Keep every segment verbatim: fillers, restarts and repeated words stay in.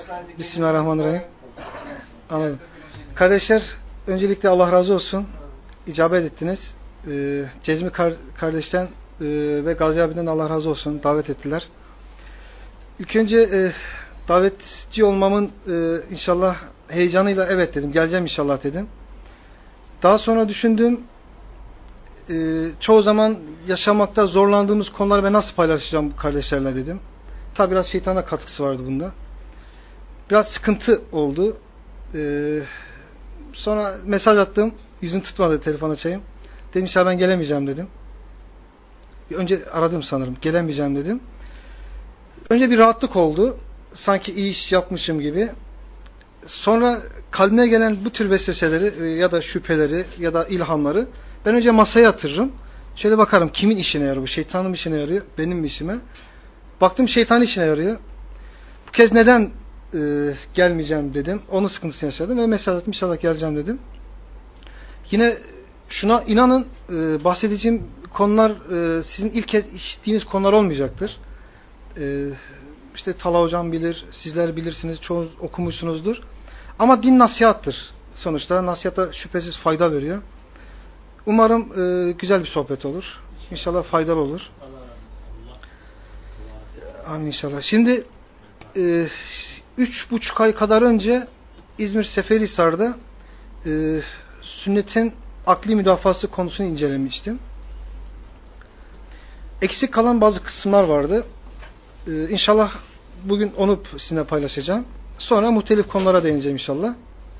Bismillahirrahmanirrahim. Anladım. Kardeşler, öncelikle Allah razı olsun. İcabet ettiniz. Ee, Cezmi kar kardeşten e, ve Gazi abiden Allah razı olsun. Davet ettiler. İlk önce e, davetçi olmamın e, inşallah heyecanıyla evet dedim. Geleceğim inşallah dedim. Daha sonra düşündüm. E, çoğu zaman yaşamakta zorlandığımız konuları ben nasıl paylaşacağım bu kardeşlerle dedim. Tabi biraz şeytana katkısı vardı bunda. Biraz sıkıntı oldu. Ee, sonra mesaj attım. Yüzün tutmadı, telefon açayım. Dedim ya ben gelemeyeceğim dedim. Önce aradım sanırım. Gelemeyeceğim dedim. Önce bir rahatlık oldu. Sanki iyi iş yapmışım gibi. Sonra kalbime gelen bu tür vesveseleri ya da şüpheleri ya da ilhamları ben önce masaya yatırırım. Şöyle bakarım kimin işine yarıyor bu? Şeytanın işine yarıyor? Benim mi işime? Baktım şeytanın işine yarıyor. Bu kez neden e, gelmeyeceğim dedim. Onun sıkıntısını yaşadım ve mesaj attım. İnşallah geleceğim dedim. Yine şuna inanın e, bahsedeceğim konular e, sizin ilk kez işittiğiniz konular olmayacaktır. E, işte Tala hocam bilir, sizler bilirsiniz, çoğu okumuşsunuzdur. Ama din nasihattır. Sonuçta nasihata şüphesiz fayda veriyor. Umarım e, güzel bir sohbet olur. İnşallah faydalı olur. Amin inşallah. Şimdi e, üç buçuk ay kadar önce İzmir Seferihisar'da e, sünnetin akli müdafası konusunu incelemiştim. Eksik kalan bazı kısımlar vardı. E, inşallah bugün onu sizinle paylaşacağım. Sonra muhtelif konulara değineceğim inşallah.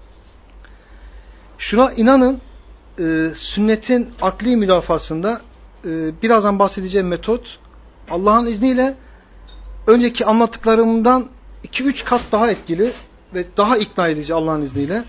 Şuna inanın e, sünnetin akli müdafasında e, birazdan bahsedeceğim metot Allah'ın izniyle önceki anlattıklarımdan iki üç kat daha etkili ve daha ikna edici Allah'ın izniyle.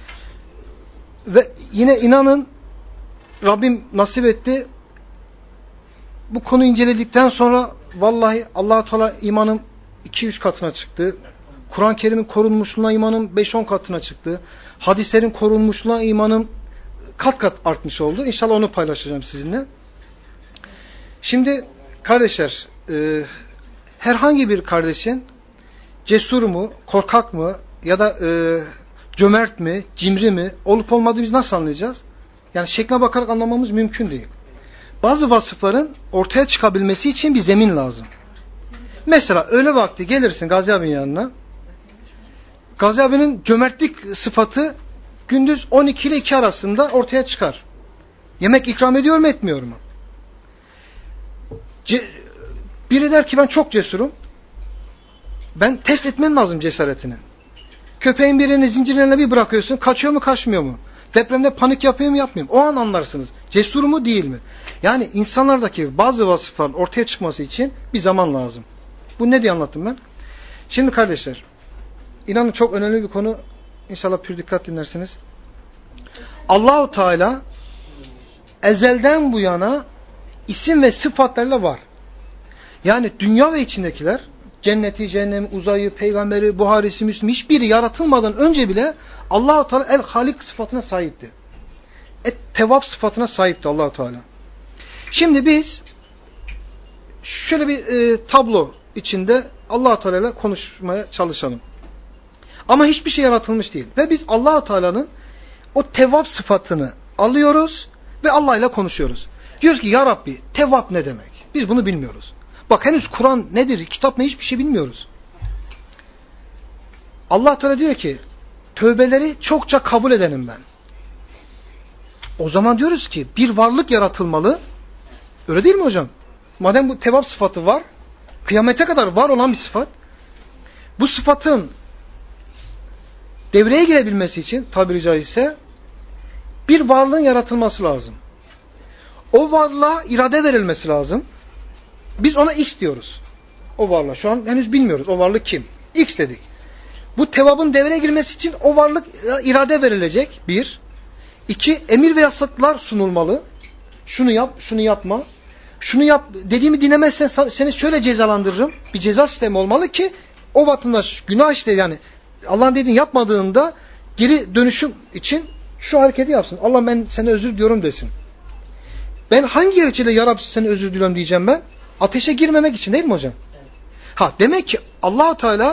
Ve yine inanın Rabbim nasip etti. Bu konuyu inceledikten sonra vallahi Allah-u Teala imanım iki üç katına çıktı. Kur'an-ı Kerim'in korunmuşluğuna imanım beş on katına çıktı. Hadislerin korunmuşluğuna imanım kat kat artmış oldu. İnşallah onu paylaşacağım sizinle. Şimdi kardeşler, e, herhangi bir kardeşin cesur mu, korkak mı ya da e, cömert mi, cimri mi olup olmadığı biz nasıl anlayacağız? Yani şekline bakarak anlamamız mümkün değil. Bazı vasıfların ortaya çıkabilmesi için bir zemin lazım. Mesela öğle vakti gelirsin Gazi abinin yanına. Gazi abinin cömertlik sıfatı gündüz on iki ile iki arasında ortaya çıkar. Yemek ikram ediyor mu etmiyor mu? Ce Biri der ki ben çok cesurum. Ben test etmen lazım cesaretini. Köpeğin birini zincirlerine bir bırakıyorsun. Kaçıyor mu kaçmıyor mu? Depremde panik yapıyor mu yapmıyor mu? O an anlarsınız. Cesur mu değil mi? Yani insanlardaki bazı vasıfların ortaya çıkması için bir zaman lazım. Bu ne diye anlattım ben? Şimdi kardeşler, inanın çok önemli bir konu. İnşallah pür dikkat dinlersiniz. Allah-u Teala ezelden bu yana isim ve sıfatlarla var. Yani dünya ve içindekiler, cenneti, cehennemi, uzayı, peygamberi, Buharisi, Müslim hiçbiri yaratılmadan önce bile Allah-u Teala el-Halik sıfatına sahipti. Et-Tevvab sıfatına sahipti Allah-u Teala. Şimdi biz şöyle bir e, tablo içinde Allah-u Teala ile konuşmaya çalışalım. Ama hiçbir şey yaratılmış değil. Ve biz Allah-u Teala'nın o Tevvab sıfatını alıyoruz ve Allah ile konuşuyoruz. Diyoruz ki ya Rabbi Tevvab ne demek? Biz bunu bilmiyoruz. Bak henüz Kur'an nedir, kitap ne hiçbir şey bilmiyoruz. Allah Teala diyor ki tövbeleri çokça kabul edenim ben. O zaman diyoruz ki bir varlık yaratılmalı. Öyle değil mi hocam? Madem bu tevvab sıfatı var, kıyamete kadar var olan bir sıfat. Bu sıfatın devreye girebilmesi için tabiri caizse bir varlığın yaratılması lazım. O varlığa irade verilmesi lazım. Biz ona X diyoruz. O varlığa. Şu an henüz bilmiyoruz. O varlık kim? X dedik. Bu tevabın devreye girmesi için o varlık irade verilecek. Bir. İki. Emir ve yasaklar sunulmalı. Şunu yap, şunu yapma. Şunu yap dediğimi dinlemezsen seni şöyle cezalandırırım. Bir ceza sistemi olmalı ki o vatandaş günah işte yani Allah'ın dediğini yapmadığında geri dönüşüm için şu hareketi yapsın. Allah ben sana özür diliyorum desin. Ben hangi gerekçeyle ya Rabbi sana özür diliyorum diyeceğim ben? Ateşe girmemek için değil mi hocam? Ha demek ki Allah-u Teala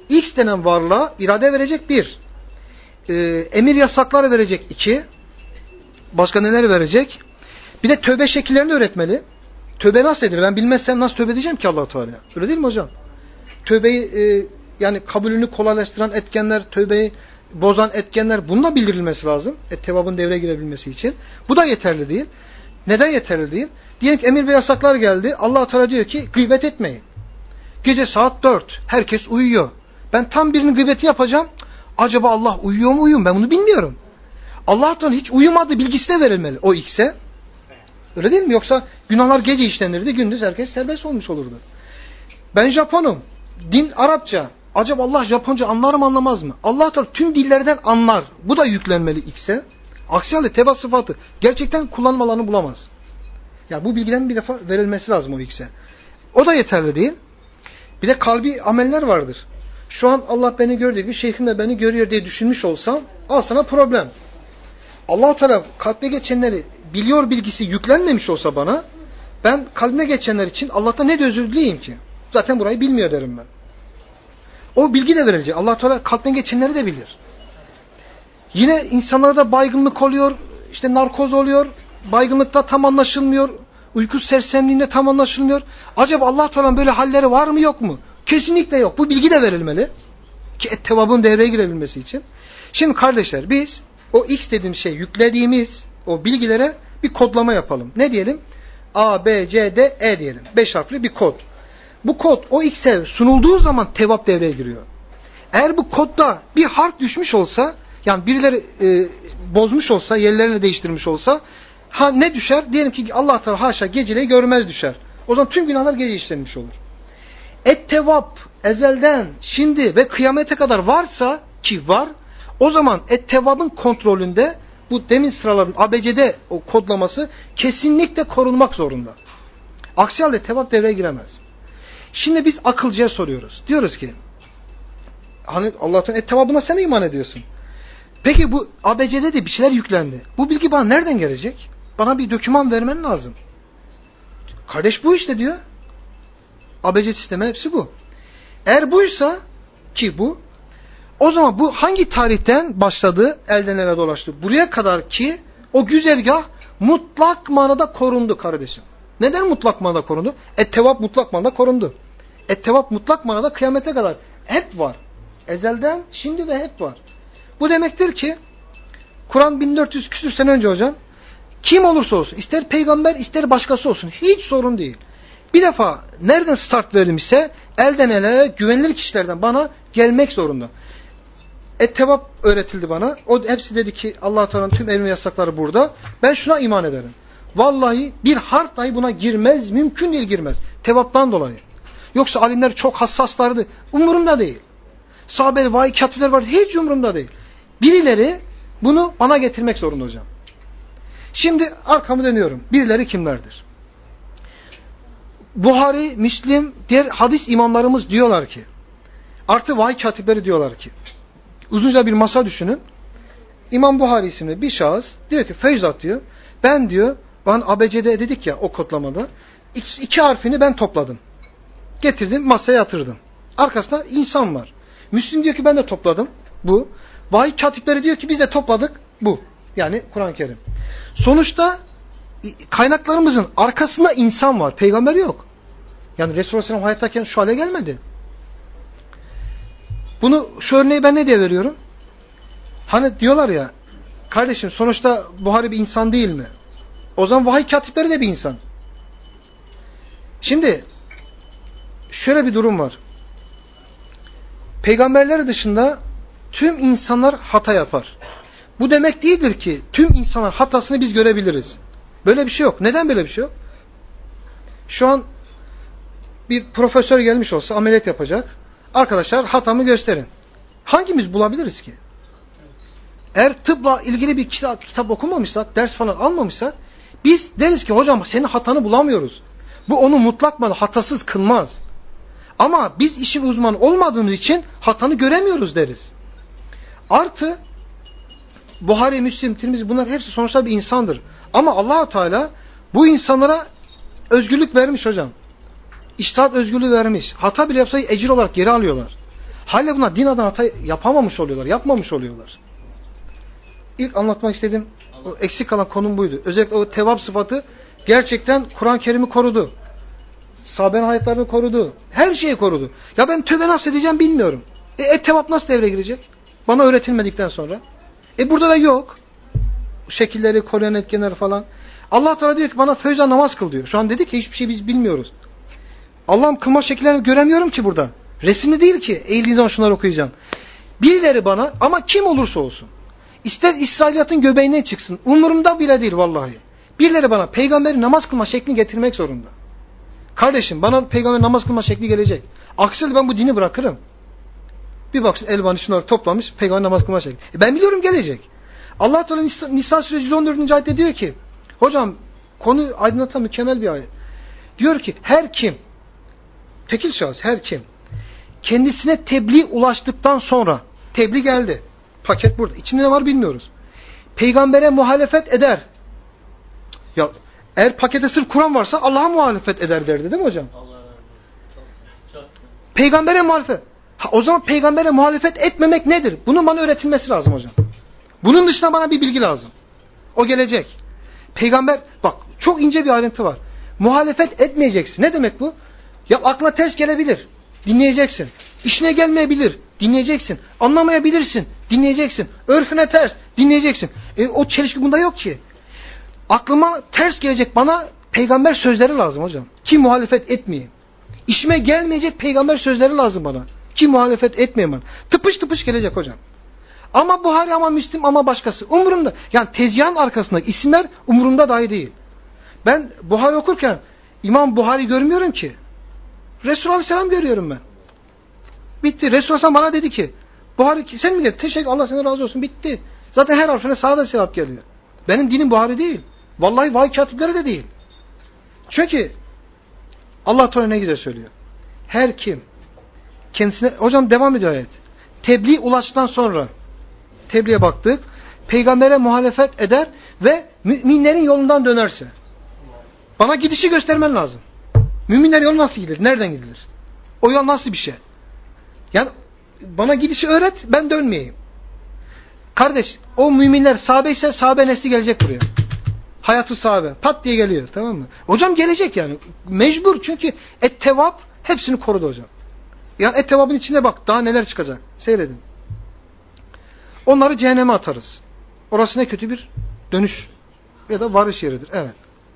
X denen varlığa irade verecek bir. E, emir yasaklar verecek iki. Başka neler verecek? Bir de tövbe şekillerini öğretmeli. Tövbe nasıl edilir? Ben bilmezsem nasıl tövbe edeceğim ki Allah-u Teala? Öyle değil mi hocam? Tövbeyi e, yani kabulünü kolaylaştıran etkenler, tövbeyi bozan etkenler, bununla bildirilmesi lazım. Et-tevabın devreye girebilmesi için. Bu da yeterli değil. Neden yeterli değil? Diyelim ki emir ve yasaklar geldi. Allah-u Teala diyor ki gıybet etmeyin. Gece saat dört. Herkes uyuyor. Ben tam birinin gıybeti yapacağım. Acaba Allah uyuyor mu uyuyor mu? Ben bunu bilmiyorum. Allah-u Teala hiç uyumadığı bilgisi de verilmeli o X'e. Öyle değil mi? Yoksa günahlar gece işlenirdi. Gündüz herkes serbest olmuş olurdu. Ben Japonum. Din Arapça. Acaba Allah Japonca anlar mı anlamaz mı? Allah Teala tüm dillerden anlar. Bu da yüklenmeli X'e. Aksi halde teba sıfatı gerçekten kullanmalarını bulamaz. Ya bu bilgilerin bir defa verilmesi lazım o X'e. O da yeterli değil. Bir de kalbi ameller vardır. Şu an Allah beni gördüğü gibi şeyhim de beni görüyor diye düşünmüş olsam al sana problem. Allah-u Teala kalbe geçenleri biliyor bilgisi yüklenmemiş olsa bana, ben kalbime geçenler için Allah'tan ne de özür dileyeyim ki? Zaten burayı bilmiyor derim ben. O bilgi de verilecek. Allah-u Teala kalbine geçenleri de bilir. Yine insanlarda baygınlık oluyor, işte narkoz oluyor, baygınlıkta tam anlaşılmıyor, uyku sersemliğinde tam anlaşılmıyor. Acaba Allah-u Teala'nın böyle halleri var mı yok mu? Kesinlikle yok. Bu bilgi de verilmeli. Ki et-tevabın devreye girebilmesi için. Şimdi kardeşler biz o X dediğim şey yüklediğimiz o bilgilere bir kodlama yapalım. Ne diyelim? A, B, C, D, E diyelim. Beş harfli bir kod. Bu kod o X'e sunulduğu zaman tevap devreye giriyor. Eğer bu kodda bir harf düşmüş olsa, yani birileri e, bozmuş olsa, yerlerini değiştirmiş olsa, ha ne düşer? Diyelim ki Allah Teala haşa geceleyi görmez düşer. O zaman tüm günahlar gece işlenmiş olur. Et-tevap ezelden, şimdi ve kıyamete kadar varsa, ki var, o zaman et-tevabın kontrolünde bu demin sıraladığım A B C D o kodlaması kesinlikle korunmak zorunda. Aksi halde tevap devreye giremez. Şimdi biz akılcıya soruyoruz. Diyoruz ki hani Allah'tan et-tevabına sen iman ediyorsun. Peki bu A B C D'de bir şeyler yüklendi. Bu bilgi bana nereden gelecek? Bana bir doküman vermen lazım. Kardeş bu işte diyor. A B C sistemi hepsi bu. Eğer buysa ki bu, o zaman bu hangi tarihten başladı, elden ele dolaştı? Buraya kadar ki o güzergah mutlak manada korundu kardeşim. Neden mutlak manada korundu? Et-tevap mutlak manada korundu. Et-tevap mutlak manada kıyamete kadar hep var. Ezelden şimdi ve hep var. Bu demektir ki Kur'an bin dört yüz küsür sene önce hocam, kim olursa olsun, ister peygamber ister başkası olsun, hiç sorun değil. Bir defa nereden start verilmişse elden ele güvenilir kişilerden bana gelmek zorunda. Et-tevap öğretildi bana. O hepsi dedi ki Allah Teala'nın tüm emir ve yasakları burada. Ben şuna iman ederim. Vallahi bir harf dahi buna girmez, mümkün değil girmez. Tevaptan dolayı. Yoksa alimler çok hassaslardı. Umurumda değil. Sahabe, vahiy katipler var. Hiç umurumda değil. Birileri bunu bana getirmek zorunda hocam. Şimdi arkamı dönüyorum. Birileri kimlerdir? Buhari, Müslim, diğer hadis imamlarımız diyorlar ki, artı vahiy katipleri diyorlar ki, uzunca bir masa düşünün. İmam Buhari isimli bir şahıs diyor ki, Feyzat diyor, ben diyor, bana A B C D dedik ya o kodlamada, iki, iki harfini ben topladım. Getirdim, masaya yatırdım. Arkasında insan var. Müslim diyor ki ben de topladım. Bu. Vahiy katipleri diyor ki biz de topladık. Bu. Yani Kur'an-ı Kerim. Sonuçta kaynaklarımızın arkasında insan var. Peygamber yok. Yani Resulullah Aleyhisselam hayattayken şu hale gelmedi. Bunu, şu örneği ben ne diye veriyorum? Hani diyorlar ya, kardeşim sonuçta Buhari bir insan değil mi? O zaman vahiy katipleri de bir insan. Şimdi şöyle bir durum var. Peygamberler dışında tüm insanlar hata yapar. Bu demek değildir ki tüm insanlar hatasını biz görebiliriz. Böyle bir şey yok. Neden böyle bir şey yok? Şu an bir profesör gelmiş olsa ameliyat yapacak. Arkadaşlar hatamı gösterin. Hangimiz bulabiliriz ki? Eğer tıpla ilgili bir kitap, kitap okumamışsak, ders falan almamışsak, biz deriz ki hocam senin hatanı bulamıyoruz. Bu onu mutlak manada hatasız kılmaz. Ama biz işin uzmanı olmadığımız için hatanı göremiyoruz deriz. Artı Buhari, Müslim, Tirmizi bunlar hepsi sonuçta bir insandır. Ama Allah-u Teala bu insanlara özgürlük vermiş hocam. İçtihat özgürlüğü vermiş. Hata bile yapsaydı ecir olarak geri alıyorlar. Hala bunlar din adına hata yapamamış oluyorlar, yapmamış oluyorlar. İlk anlatmak istediğim o eksik kalan konum buydu. Özellikle o tevap sıfatı gerçekten Kur'an-ı Kerim'i korudu. Sahabenin hayatlarını korudu. Her şeyi korudu. Ya ben tövbe nasıl edeceğim bilmiyorum. E, e tevap nasıl devreye girecek? Bana öğretilmedikten sonra. E burada da yok. Şekilleri, koruyan etkenleri falan. Allah Teala diyor ki bana feyza namaz kıl diyor. Şu an dedi ki hiçbir şey biz bilmiyoruz. Allah'ım kılma şekillerini göremiyorum ki burada. Resimli değil ki. Eğildiği zaman şunları okuyacağım. Birileri bana ama kim olursa olsun. İster İsrailiyatın göbeğinden çıksın. Umurumda bile değil vallahi. Birileri bana peygamberi namaz kılma şeklini getirmek zorunda. Kardeşim bana peygamber namaz kılma şekli gelecek. Aksi halde ben bu dini bırakırım. Bir baksın Elbani şunları toplamış peygamber namaz kılma şekli. E ben biliyorum gelecek. Allah Teala Nisa, Nisa suresi yüz on dördüncü ayette diyor ki hocam konu aydınlatan mükemmel bir ayet. Diyor ki her kim tekil şahıs her kim kendisine tebliğ ulaştıktan sonra tebliğ geldi. Paket burada. İçinde ne var bilmiyoruz. Peygambere muhalefet eder. Ya eğer pakete sırf Kur'an varsa Allah'a muhalefet eder derdi değil mi hocam? Allah razı olsun. Peygambere muhalefet. Ha, o zaman peygambere muhalefet etmemek nedir? Bunun bana öğretilmesi lazım hocam. Bunun dışında bana bir bilgi lazım. O gelecek. Peygamber bak çok ince bir ayrıntı var. Muhalefet etmeyeceksin. Ne demek bu? Ya aklına ters gelebilir. Dinleyeceksin. İşine gelmeyebilir. Dinleyeceksin. Anlamayabilirsin. Dinleyeceksin. Örfüne ters. Dinleyeceksin. E, o çelişki bunda yok ki. Aklıma ters gelecek bana peygamber sözleri lazım hocam. Ki muhalefet etmeyeyim. İşime gelmeyecek peygamber sözleri lazım bana. Ki muhalefet etmeyeyim ben. Tıpış tıpış gelecek hocam. Ama Buhari ama Müslim ama başkası. Umurumda. Yani tezgahın arkasındaki isimler umurumda dahi değil. Ben Buhari okurken İmam Buhari görmüyorum ki. Resulullah Aleyhisselam görüyorum ben. Bitti. Resulullah Aleyhisselam bana dedi ki Buhari sen mi geldin? Teşekkür Allah sana razı olsun. Bitti. Zaten her harfine sağda sevap geliyor. Benim dinim Buhari değil. Vallahi vahiy katipleri de değil. Çünkü Allah Teala ne güzel söylüyor. Her kim kendisine hocam devam ediyor ayet. Tebliğ ulaştıktan sonra tebliğe baktık. Peygambere muhalefet eder ve müminlerin yolundan dönerse. Bana gidişi göstermen lazım. Müminler yolu nasıl gidilir? Nereden gidilir? O yol nasıl bir şey? Yani bana gidişi öğret, ben dönmeyeyim. Kardeş, o müminler sahabe ise sahabe nesli gelecek buraya. Hayatı sahabe. Pat diye geliyor. Tamam mı? Hocam gelecek yani. Mecbur çünkü et-tevap hepsini korudu hocam. Yani et-tevabın içine bak. Daha neler çıkacak. Seyredin. Onları cehenneme atarız. Orası ne kötü bir dönüş. Ya da varış yeridir. Evet.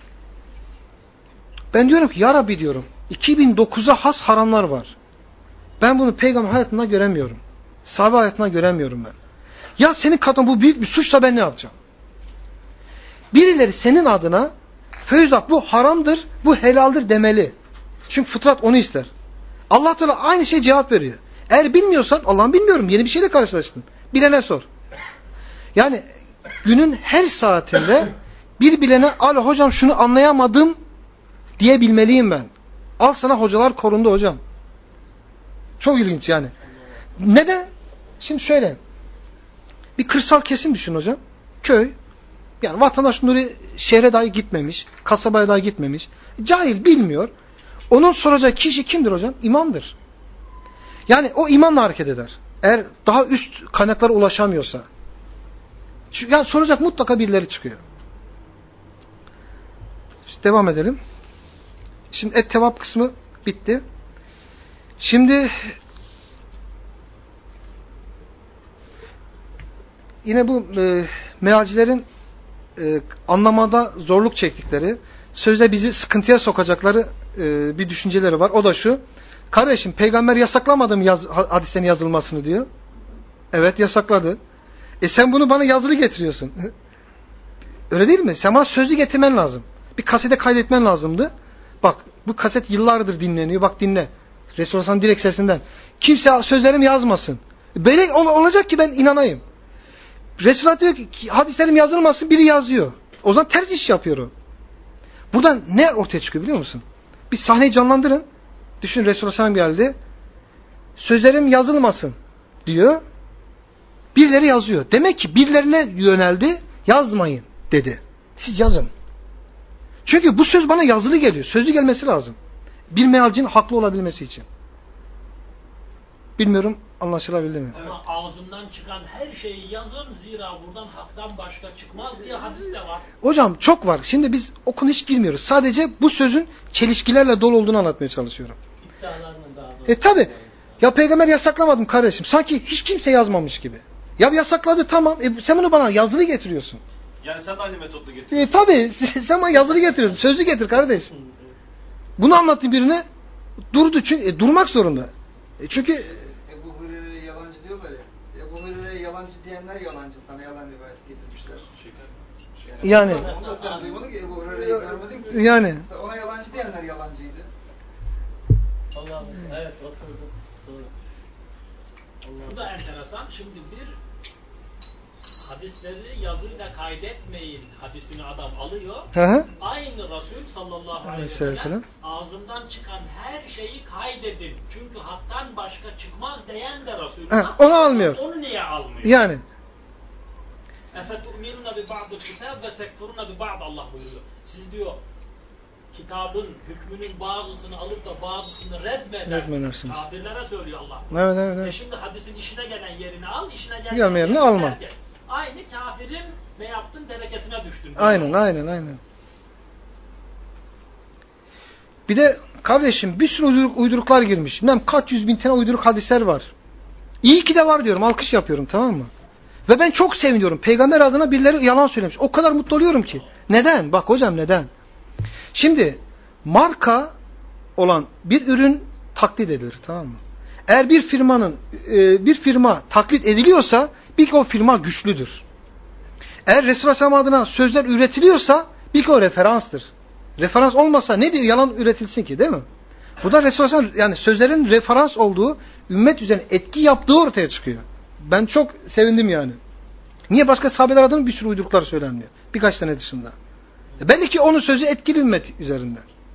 Ben diyorum ki ya Rabbi diyorum. iki bin dokuza has haramlar var. Ben bunu peygamber hayatında göremiyorum. Sahabe hayatında göremiyorum ben. Ya senin katın bu büyük bir suçsa ben ne yapacağım? Birileri senin adına Feyzullah bu haramdır, bu helaldir demeli. Çünkü fıtrat onu ister. Allah Teala aynı şey cevap veriyor. Eğer bilmiyorsan Allah'ım bilmiyorum yeni bir şeyle karşılaştım. Bilene sor. Yani günün her saatinde bir bilene al hocam şunu anlayamadım diyebilmeliyim ben. Al sana hocalar korundu hocam. Çok ilginç yani. Neden? Şimdi şöyle. Bir kırsal kesim düşün hocam. Köy. Yani vatandaş nuri şehre dahi gitmemiş. Kasabaya dahi gitmemiş. Cahil bilmiyor. Onun soracak kişi kimdir hocam? İmamdır. Yani o imamla hareket eder. Eğer daha üst kaynaklara ulaşamıyorsa. Yani soracak mutlaka birileri çıkıyor. İşte devam edelim. Şimdi et-tevap kısmı bitti. Şimdi yine bu e, mealcilerin e, anlamada zorluk çektikleri, sözde bizi sıkıntıya sokacakları e, bir düşünceleri var. O da şu. Kardeşim peygamber yasaklamadı mı yaz, hadislerin yazılmasını diyor. Evet yasakladı. E sen bunu bana yazılı getiriyorsun. Öyle değil mi? Sen bana sözlü getirmen lazım. Bir kasete kaydetmen lazımdı. Bak bu kaset yıllardır dinleniyor. Bak dinle. Resulullah sallallahu direkt sesinden. Kimse sözlerimi yazmasın. Böyle ol, olacak ki ben inanayım. Resulullah diyor ki hadislerim yazılmasın, biri yazıyor. O zaman ters iş yapıyor o. Buradan ne ortaya çıkıyor biliyor musun? Bir sahneyi canlandırın. Düşün Resulullah sallallahu geldi. Sözlerim yazılmasın diyor. Birileri yazıyor. Demek ki birilerine yöneldi. Yazmayın dedi. Siz yazın. Çünkü bu söz bana yazılı geliyor. Sözlü gelmesi lazım. Bir mealcinin haklı olabilmesi için. Bilmiyorum Anlaşılabildi mi? Ama ağzından çıkan her şeyi yazın, zira buradan haktan başka çıkmaz diye hadiste var. Hocam çok var. Şimdi biz o konuya hiç girmiyoruz. Sadece bu sözün çelişkilerle dolu olduğunu anlatmaya çalışıyorum. İddialarının daha doğrusu. E tabi. Ya peygamber yasaklamadım kardeşim. Sanki hiç kimse yazmamış gibi. Ya yasakladı tamam. E sen bunu bana yazılı getiriyorsun. Yani sen de aynı metotla getiriyorsun. E tabi. Sen bana yazılı getiriyorsun. Sözlü getir kardeş. Bunu anlattı birine. Durdu çünkü. E, durmak zorunda. E, çünkü Ebu Hureyre yalancı diyor böyle. Ebu Hureyre yalancı diyenler yalancı. Sana yalan rivayet getirmişler. yani Onu da sen duymadın ki Ebu Hureyre'yi görmedin ki. yani Ona yalancı diyenler yalancıydı. Allah'ım. Evet, oturdu. Doğru. Bu da enteresan. Şimdi bir hadisleri yazıyla kaydetmeyin hadisini adam alıyor. hı hı. Aynı Resul sallallahu aleyhi ve Aleyhisselam. sellem ağzından çıkan her şeyi kaydedin. Çünkü haktan başka çıkmaz diyen de Resul. Ha, onu almıyor. Onu niye almıyor? Yani اَفَتُؤْمِنُونَ بِبَعْضِ الْكِتَابِ وَتَكْفُرُونَ بِبَعْضِ Allah buyuruyor. Siz diyor kitabın hükmünün bazısını alıp da bazısını reddmedersiniz. Kafirlere söylüyor Allah. Evet, evet, evet. E şimdi hadisin işine gelen yerini al, işine gelen Gelmeyen yerini yerini alma. terk et. Aynı kafirin ne yaptın derekesine düştün. aynen aynen aynen. Bir de kardeşim bir sürü uyduruk, uyduruklar girmiş. Bilmem kaç yüz bin tane uyduruk hadisler var. İyi ki de var diyorum. Alkış yapıyorum, tamam mı? Ve ben çok seviniyorum. Peygamber adına birileri yalan söylemiş. O kadar mutlu oluyorum ki. Neden? Bak hocam neden? Şimdi marka olan bir ürün taklit edilir, tamam mı? Eğer bir firmanın e, bir firma taklit ediliyorsa bil ki o firma güçlüdür. Eğer Resulullah Aleyhisselam adına sözler üretiliyorsa bil ki o referanstır. Referans olmasa ne diyor yalan üretilsin ki, değil mi? Bu da Resulullah Aleyhisselam yani sözlerin referans olduğu, ümmet üzerine etki yaptığı ortaya çıkıyor. Ben çok sevindim yani. Niye başka sahabeler adına bir sürü uyduruklar söylenmiyor? Birkaç tane dışında. Belli ki onun sözü etkili ümmet üzerinde.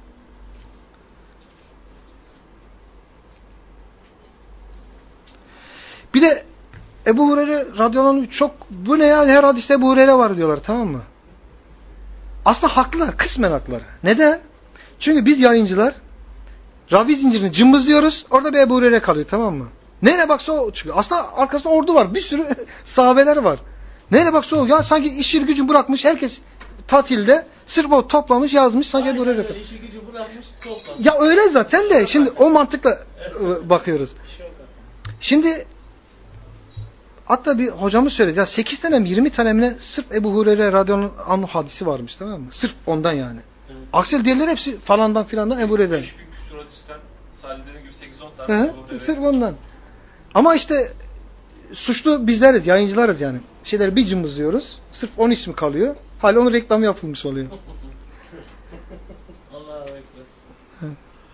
Bir de Ebu Hureyre radıyallahu anh çok bu ne ya her hadiste Ebu Hureyre var diyorlar, tamam mı? Aslında haklılar, kısmen haklılar. Neden? Çünkü biz yayıncılar ravi zincirini cımbızlıyoruz, orada bir Ebu Hureyre kalıyor, tamam mı? Nereye baksa o çıkıyor. Aslında arkasında ordu var, bir sürü sahabeler var. Nereye baksa o, ya sanki işi gücü bırakmış, herkes tatilde sırf o toplamış yazmış sanki Ebu Hureyre. İşi gücü bırakmış toplamış. Ya öyle zaten de şimdi o mantıkla bakıyoruz. Şimdi hatta bir hocamız söyledi ya sekiz tane mi yirmi tane mi sırf Ebu Hureyre radıyallahu anh hadisi varmış, tamam mı? Sırf ondan yani. Evet. Aksel diğerleri hepsi falandan filandan Ebu Hureyre'den. beş bin küsur hadisten sadece dediğim gibi sekiz on tane Ebu Hureyre. Sırf ondan. Ama işte suçlu bizleriz, yayıncılarız yani. Şeyleri bir cımbızlıyoruz. Sırf onun ismi kalıyor. Hala onun reklamı yapılmış oluyor. Allah'a ekber.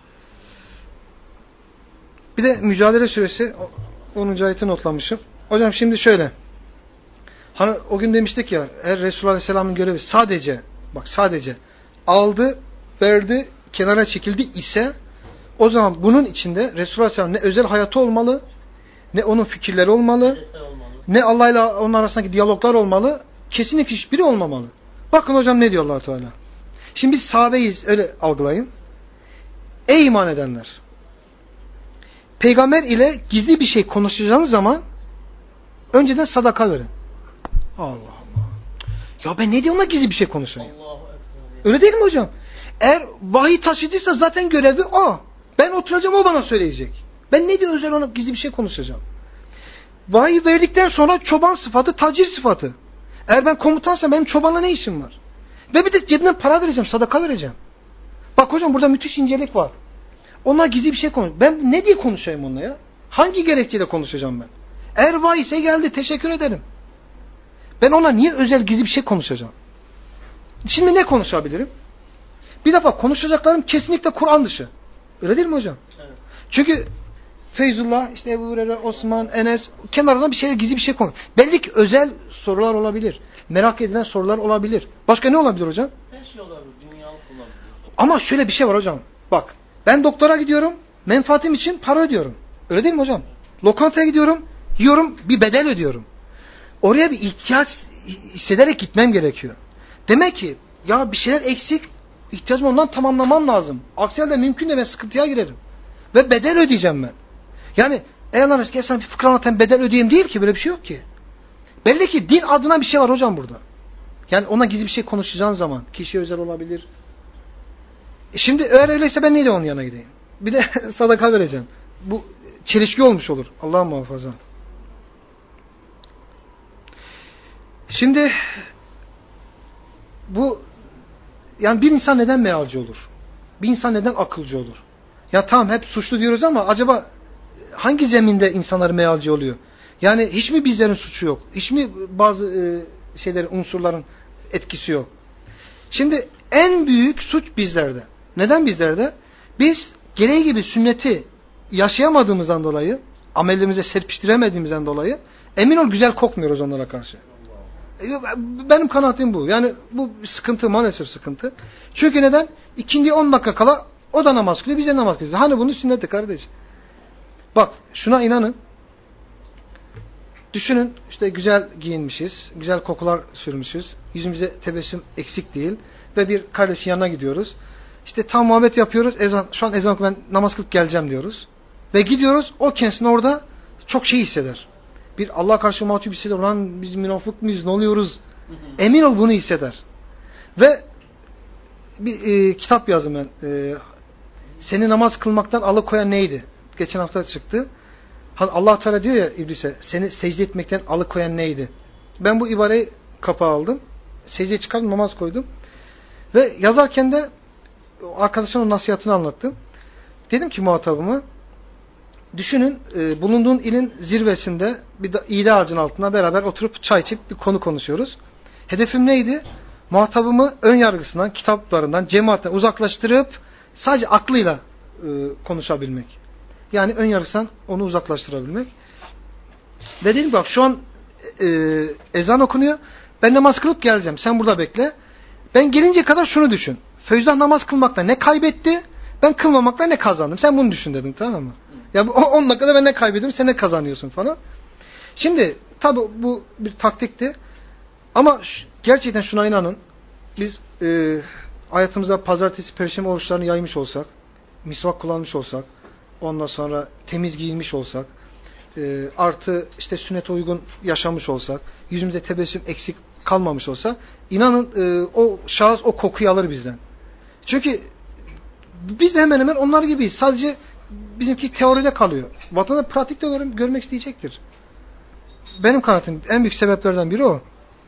Bir de Mücadele Suresi onuncu ayeti notlamışım. Hocam şimdi şöyle. Hani o gün demiştik ya, eğer Resulullah Aleyhisselam'ın görevi sadece, bak sadece aldı, verdi, kenara çekildi ise o zaman bunun içinde Resulullah Aleyhisselam'ın ne özel hayatı olmalı, ne onun fikirleri olmalı, ne Allah ile onun arasındaki diyaloglar olmalı, kesinlikle hiçbiri olmamalı. Bakın hocam ne diyor Allah Teala. Şimdi biz sahabeyiz, öyle algılayın. Ey iman edenler! Peygamber ile gizli bir şey konuşacağınız zaman önceden sadaka verin. Allah Allah. Ya ben ne diyorum da gizli bir şey konuşayım? Öyle değil mi hocam? Eğer vahiy taşıdıysa zaten görevi o. Ben oturacağım, o bana söyleyecek. Ben ne diyor özel ona gizli bir şey konuşacağım? Vahiy verdikten sonra çoban sıfatı, tacir sıfatı. Eğer ben komutansam benim çobanla ne işim var? Ve bir de cebimden para vereceğim, sadaka vereceğim. Bak hocam burada müthiş incelik var. Onlar gizli bir şey konuş. Ben ne diye konuşayım onunla ya? Hangi gerekçeyle konuşacağım ben? Eğer vahiy ise geldi, teşekkür ederim. Ben ona niye özel gizli bir şey konuşacağım? Şimdi ne konuşabilirim? Bir defa konuşacaklarım kesinlikle Kur'an dışı. Öyle değil mi hocam? Evet. Çünkü Feyzullah, işte Ebu Hureyre, Osman, Enes kenarında bir şey, gizli bir şey konuş. Belli ki özel sorular olabilir. Merak edilen sorular olabilir. Başka ne olabilir hocam? Her şey olabilir. Dünyalık olabilir. Ama şöyle bir şey var hocam. Bak, ben doktora gidiyorum, menfaatim için para ödüyorum. Öyle değil mi hocam? Lokantaya gidiyorum, yiyorum, bir bedel ödüyorum. Oraya bir ihtiyaç hissederek gitmem gerekiyor. Demek ki ya bir şeyler eksik, ihtiyacımı ondan tamamlamam lazım. Aksi halde mümkün de ben sıkıntıya girerim. Ve bedel ödeyeceğim ben. Yani Ey Allah'ın Resulü sen bir fıkra anlatan bedel ödeyeyim değil ki. Böyle bir şey yok ki. Belli ki din adına bir şey var hocam burada. Yani ona gizli bir şey konuşacağın zaman kişiye özel olabilir. E şimdi eğer öyleyse ben niye de onun yanına gideyim? Bir de sadaka vereceğim. Bu çelişki olmuş olur. Allah muhafaza. Şimdi bu yani bir insan neden mealci olur? Bir insan neden akılcı olur? Ya tamam hep suçlu diyoruz ama acaba hangi zeminde insanlar mealci oluyor? Yani hiç mi bizlerin suçu yok? Hiç mi bazı e, şeylerin, unsurların etkisi yok? Şimdi en büyük suç bizlerde. Neden bizlerde? Biz gereği gibi sünneti yaşayamadığımızdan dolayı, amellerimize serpiştiremediğimizden dolayı emin ol güzel kokmuyoruz onlara karşı. Benim kanaatim bu. Yani bu sıkıntı, maalesef sıkıntı. Çünkü neden? İkindiye on dakika kala o da namaz kılıyor, biz de namaz kılıyoruz. Hani bunun sünneti kardeş. Bak şuna inanın. Düşünün işte güzel giyinmişiz, güzel kokular sürmüşüz, yüzümüze tebessüm eksik değil ve bir kardeşin yanına gidiyoruz. İşte tam muhabbet yapıyoruz, ezan, şu an ezan ben namaz kılıp geleceğim diyoruz. Ve gidiyoruz, o kendisini orada çok şey hisseder. Bir Allah karşı mahcup hisseder, lan biz münafık mıyız, ne oluyoruz? Emin ol bunu hisseder. Ve bir e, kitap yazdım ben. E, seni namaz kılmaktan alıkoyan neydi? Geçen hafta çıktı. Allah Teala diyor ya iblise, seni secde etmekten alıkoyan neydi? Ben bu ibareyi kapağı aldım. Secdeye çıkardım, namaz koydum. Ve yazarken de arkadaşımın nasihatini anlattım. Dedim ki muhatabıma, düşünün e, bulunduğun ilin zirvesinde bir iğde ağacının altına beraber oturup çay içip bir konu konuşuyoruz. Hedefim neydi? Muhatabımı ön yargısından, kitaplarından, cemaatten uzaklaştırıp sadece aklıyla e, konuşabilmek. Yani ön yargısan onu uzaklaştırabilmek. Ve dedim bak şu an e, ezan okunuyor. Ben namaz kılıp geleceğim. Sen burada bekle. Ben gelince kadar şunu düşün. Feyzullah namaz kılmakla ne kaybetti? Ben kılmamakla ne kazandım? Sen bunu düşün dedim, tamam mı? Ya bu on dakikada ben ne kaybettim? Sen ne kazanıyorsun falan. Şimdi tabi bu bir taktikti. Ama gerçekten şuna inanın. Biz e, hayatımıza pazartesi, perşembe oruçlarını yaymış olsak, misvak kullanmış olsak, ondan sonra temiz giyinmiş olsak, e, artı işte sünnete uygun yaşamış olsak, yüzümüzde tebessüm eksik kalmamış olsa, inanın e, o şahıs o kokuyu alır bizden. Çünkü biz de hemen hemen onlar gibiyiz. Sadece bizimki teoride kalıyor. Vatanda pratikte gör, görmek isteyecektir. Benim kanaatim en büyük sebeplerden biri o.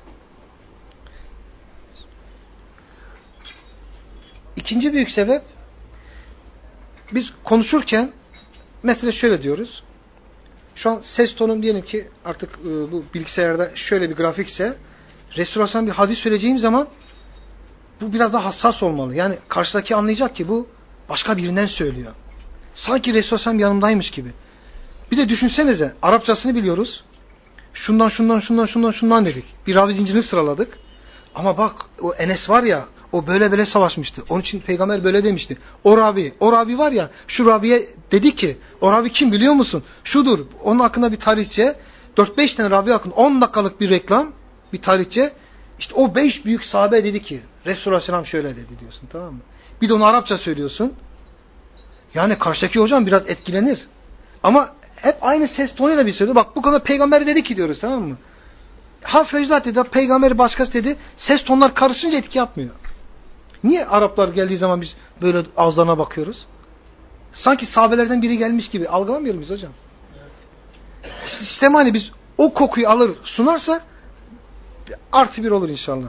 İkinci büyük sebep, biz konuşurken mesela şöyle diyoruz. Şu an ses tonum diyelim ki artık e, bu bilgisayarda şöyle bir grafikse, Resulullah'tan bir hadis söyleyeceğim zaman bu biraz daha hassas olmalı. Yani karşıdaki anlayacak ki bu başka birinden söylüyor. Sanki Resulullah'tan yanımdaymış gibi. Bir de düşünsenize, Arapçasını biliyoruz. Şundan şundan şundan şundan şundan dedik. Bir ravi zincirini sıraladık. Ama bak o Enes var ya, o böyle böyle savaşmıştı. Onun için peygamber böyle demişti. O ravi, o ravi var ya, şu raviye dedi ki, o ravi kim biliyor musun? Şudur. Onun hakkında bir tarihçe, dört beş tane ravi hakkında on dakikalık bir reklam, bir tarihçe. İşte o beş büyük sahabe dedi ki, Resulullah Aleyhisselam şöyle dedi diyorsun, tamam mı? Bir de onu Arapça söylüyorsun. Yani karşıdaki hocam biraz etkilenir. Ama hep aynı ses tonuyla bir söylüyor. Bak bu kadar peygamber dedi ki diyoruz, tamam mı? Ha Feyzullah dedi, peygamberi başkası dedi. Ses tonlar karışınca etki yapmıyor. Niye Araplar geldiği zaman biz böyle ağızlarına bakıyoruz? Sanki sahabelerden biri gelmiş gibi algılamıyor muyuz hocam? Sistem hani biz o kokuyu alır sunarsa artı bir olur inşallah.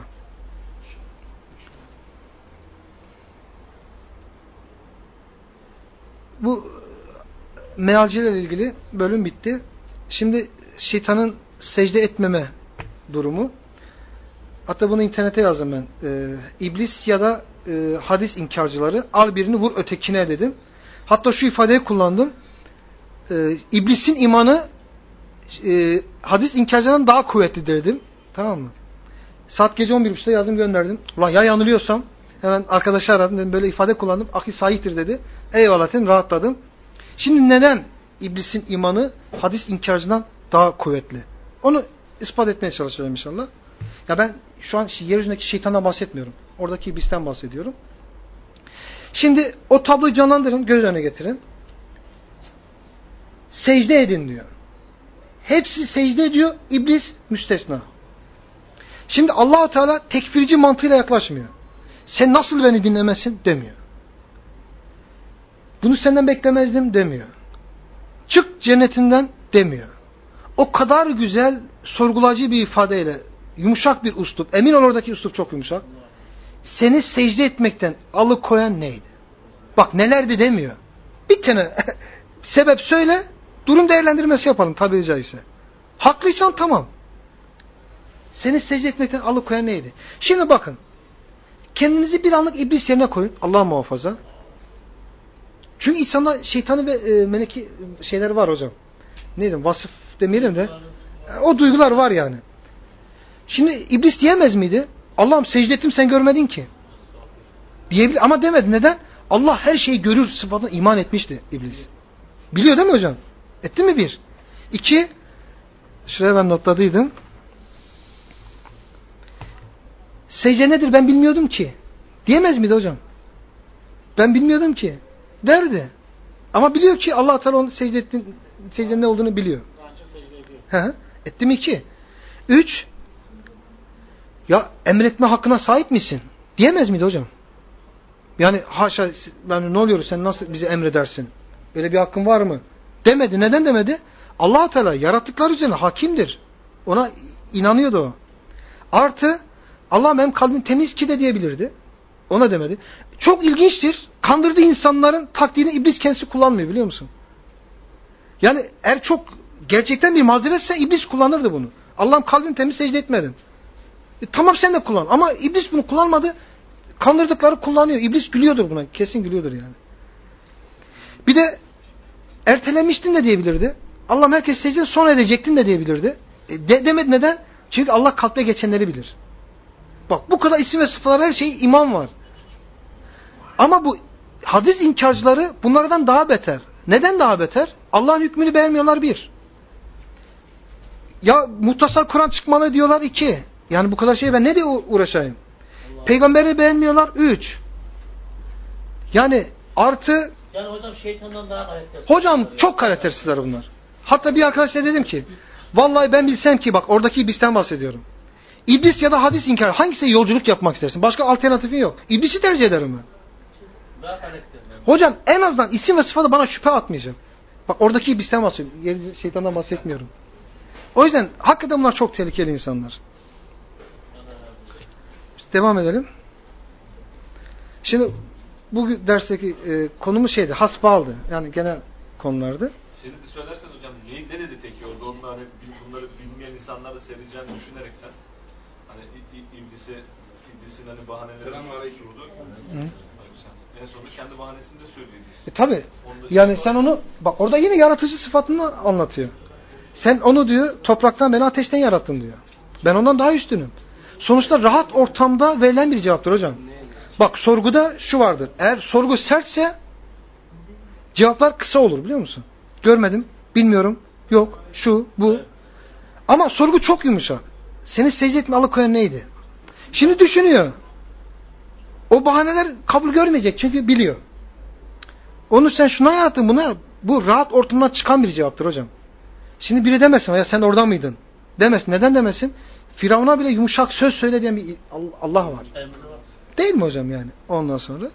Bu mealcilerle ilgili bölüm bitti. Şimdi şeytanın secde etmeme durumu. Hatta bunu internete yazdım ben. Ee, İblis ya da e, hadis inkarcıları, al birini vur ötekine dedim. Hatta şu ifadeyi kullandım. Ee, İblisin imanı e, hadis inkarcılarından daha kuvvetlidir dedim. Tamam mı? Saat gece on bir buçukta yazdım gönderdim. Ulan ya yanılıyorsam hemen arkadaşı aradım. Dedim, böyle ifade kullandım. Ahi sahihtir dedi. Eyvallah dedim, rahatladım. Şimdi neden İblisin imanı hadis inkarcından daha kuvvetli? Onu ispat etmeye çalışacağım inşallah. Ya ben şu an yeryüzündeki şeytandan bahsetmiyorum. Oradaki iblisten bahsediyorum. Şimdi o tabloyu canlandırın, göz önüne getirin. secde edin diyor. Hepsi secde ediyor, iblis müstesna. Şimdi Allah-u Teala tekfirci mantığıyla yaklaşmıyor. Sen nasıl beni dinlemezsin demiyor. Bunu senden beklemezdim demiyor. Çık cennetinden demiyor. O kadar güzel, sorgulayıcı bir ifadeyle, yumuşak bir üslup, emin ol oradaki üslup çok yumuşak. Seni secde etmekten alıkoyan neydi? Bak nelerdi demiyor. Bir tane sebep söyle, durum değerlendirmesi yapalım tabiri caizse. Haklıysan tamam. Seni secde etmekten alıkoyan neydi? Şimdi bakın. Kendinizi bir anlık iblis yerine koyun. Allah muhafaza. Çünkü insanda şeytanı ve e, meleki şeyler var hocam. Neydi? Vasıf demeyelim de. O duygular var yani. Şimdi iblis diyemez miydi? Allah'ım secde ettim sen görmedin ki. Diyebilir ama demedi. Neden? Allah her şeyi görür sıfatına iman etmişti iblis. Biliyor değil mi hocam? Etti mi bir? İki, şuraya ben notladıydım. Secde nedir ben bilmiyordum ki. Diyemez miydi hocam? Ben bilmiyordum ki. Derdi. Ama biliyor ki Allah Teala onun secde ettiğin, secdenin ne olduğunu biliyor. Hı, etti mi iki? Üç, ya emretme hakkına sahip misin? Diyemez miydi hocam? Yani haşa yani ne oluyor sen nasıl bizi emredersin? Öyle bir hakkın var mı? Demedi. Neden demedi? Allah Teala yarattıkları üzerine hakimdir. Ona inanıyordu o. Artı Allah benim kalbim temiz ki de diyebilirdi. Ona demedi. Çok ilginçtir. Kandırdığı insanların taktiğini iblis kendisi kullanmıyor biliyor musun? Yani eğer çok gerçekten bir mazeretse iblis kullanırdı bunu. Allah'ım kalbim temiz secde etmedim. E, tamam sen de kullan. Ama iblis bunu kullanmadı. Kandırdıkları kullanıyor. İblis gülüyordur buna. Kesin gülüyordur yani. Bir de ertelemiştin de diyebilirdi. Allah'ım herkes secde sonra edecektin de diyebilirdi. E, de, demedi neden? Çünkü Allah kalpte geçenleri bilir. Bak bu kadar isim ve sıfatlar her şey iman var. Ama bu hadis inkarcıları bunlardan daha beter. Neden daha beter? Allah'ın hükmünü beğenmiyorlar bir. Ya muhtasar Kur'an çıkmalı diyorlar iki. Yani bu kadar şey ben ne diye uğraşayım? Allah. Peygamberi beğenmiyorlar üç. Yani artı yani hocam şeytandan daha karaktersiz. Hocam çok karaktersizler bunlar. Hatta bir arkadaşla dedim ki vallahi ben bilsem ki bak oradaki iblisten bahsediyorum. İblis ya da hadis inkar hangisi yolculuk yapmak istersin? Başka alternatifin yok. İblisi tercih ederim ben. Daha karakterli. Hocam en azından isim ve sıfatı bana şüphe atmayacak. Bak oradaki iblisten bahsediyorum. Şeytandan bahsetmiyorum. O yüzden hakikaten bunlar çok tehlikeli insanlar. Biz devam edelim. Şimdi bu dersteki e, konumuz şeydi. Hasbağaldı. Yani genel konulardı. Şimdi de söylersen hocam neyi, ne dedi peki orada? Onlar hani bunları bilmeyen insanları seveceğini düşünerekten hani iblisi iblisin hani bahaneleri sordu. En sonunda kendi bahanesini de söyledi. E tabi. Yani sen onu bak orada yine yaratıcı sıfatını anlatıyor. Sen onu diyor topraktan beni ateşten yarattın diyor. Ben ondan daha üstünüm. Sonuçta rahat ortamda verilen bir cevaptır hocam. Bak sorguda şu vardır. Eğer sorgu sertse cevaplar kısa olur biliyor musun? Görmedim, bilmiyorum, yok, şu, bu. Ama sorgu çok yumuşak. Seni secde etme alıkoyan neydi? Şimdi düşünüyor. O bahaneler kabul görmeyecek çünkü biliyor. Onu sen şuna yaptın buna bu rahat ortamdan çıkan bir cevaptır hocam. Şimdi biri demesin ya sen orada mıydın? Demesin. Neden demesin? Firavun'a bile yumuşak söz söylediğin bir Allah var. Değil mi hocam yani? Ondan sonra.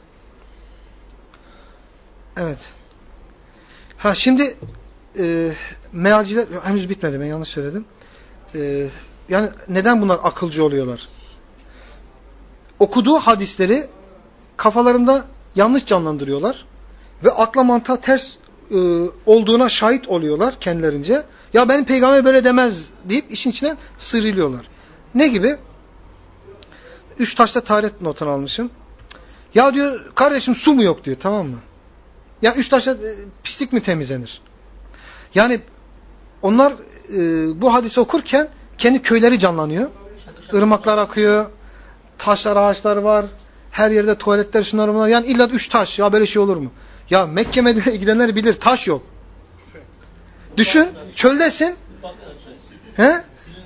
Evet. Ha şimdi e, mealciler henüz bitmedi ben yanlış söyledim. E, yani neden bunlar akılcı oluyorlar? Okuduğu hadisleri kafalarında yanlış canlandırıyorlar ve akla mantığa ters e, olduğuna şahit oluyorlar kendilerince. Ya benim peygamber böyle demez deyip işin içine sıyrılıyorlar. Ne gibi? Üç taşta taharet notunu almışım. Ya diyor kardeşim su mu yok diyor tamam mı? Ya üç taşta e, pislik mi temizlenir? Yani onlar e, bu hadisi okurken kendi köyleri canlanıyor. Irmaklar akıyor. Taşlar, ağaçlar var. Her yerde tuvaletler, şunlar bunlar. Yani illa üç taş. Ya böyle şey olur mu? Ya Mekke Medine'ye gidenler bilir. Taş yok. Düşün. Çöldesin. He?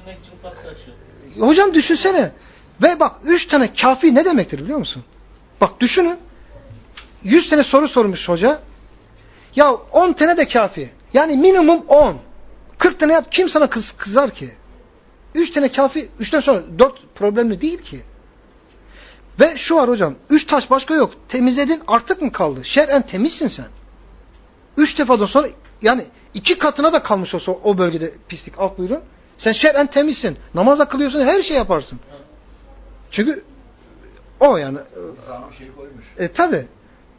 Hocam düşünsene. Ve bak üç tane kafi ne demektir biliyor musun? Bak düşünün. Yüz tane soru sormuş hoca. Ya on tane de kafi. Yani minimum on. kırk tane yap. Kim sana kız, kızar ki? üç tane kafi. üçten sonra dört problemli değil ki. Ve şu var hocam. üç taş başka yok. Temizledin artık mı kaldı? Şer'en temizsin sen. üç defadan sonra yani iki katına da kalmış olsa o bölgede pislik. Alt buyurun. Sen şer'en temizsin. Namaz da kılıyorsun. Her şey yaparsın. Çünkü o yani. E tabi.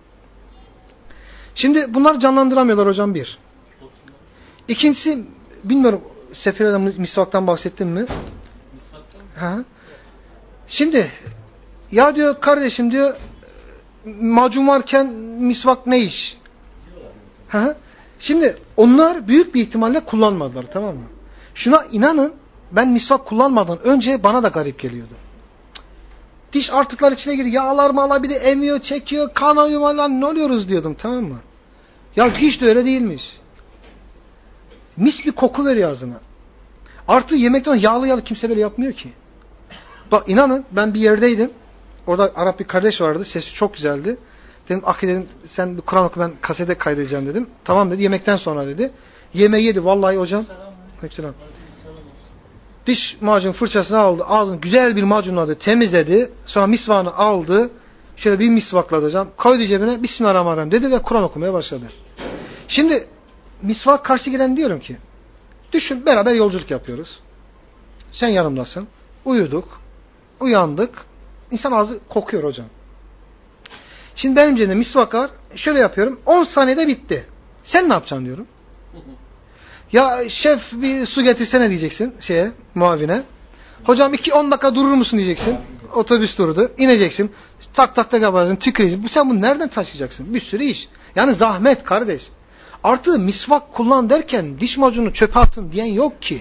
Şimdi bunlar canlandıramıyorlar hocam bir. İkincisi bilmiyorum Sefir'den misvaktan bahsettim mi? Ha. Şimdi ya diyor kardeşim diyor macun varken misvak ne iş? Ha. Şimdi onlar büyük bir ihtimalle kullanmadılar, tamam mı? Şuna inanın, ben misvak kullanmadan önce bana da garip geliyordu. Diş artıklar içine giriyor. Yağlar mağlar bir de emiyor, çekiyor, kanıyor falan, ne oluyoruz diyordum, tamam mı? Ya hiç de öyle değilmiş. Mis bir koku veriyor ağzına. Artı yemekten yağlı yağlı kimse böyle yapmıyor ki. Bak inanın ben bir yerdeydim. Orada Arap bir kardeş vardı. Sesi çok güzeldi. Dedim Akı dedim sen bir Kur'an oku, ben kasete kaydedeceğim dedim. Tamam dedi, yemekten sonra dedi. Yemeği yedi vallahi hocam. Selam. Diş macun fırçasını aldı. Ağzını güzel bir macunladı. Temizledi. Sonra misvağını aldı. Şöyle bir misvakladı hocam. Koydu cebine. Bismillahirrahmanirrahim dedi ve Kur'an okumaya başladı. Şimdi misvak karşı gelen diyorum ki düşün, beraber yolculuk yapıyoruz. Sen yanımdasın. Uyuduk. Uyandık. İnsan ağzı kokuyor hocam. Şimdi benim cebimde misvak var. Şöyle yapıyorum. on saniyede bitti. Sen ne yapacaksın diyorum. Ya şef bir su getirsene diyeceksin şeye, muavine. Hocam iki on dakika durur musun diyeceksin. Otobüs durdu. İneceksin. Tak tak tak yaparsın. Tüküreceksin. Sen bunu nereden taşıyacaksın? Bir sürü iş. Yani zahmet kardeş. Artı misvak kullan derken diş macunu çöpe atın diyen yok ki.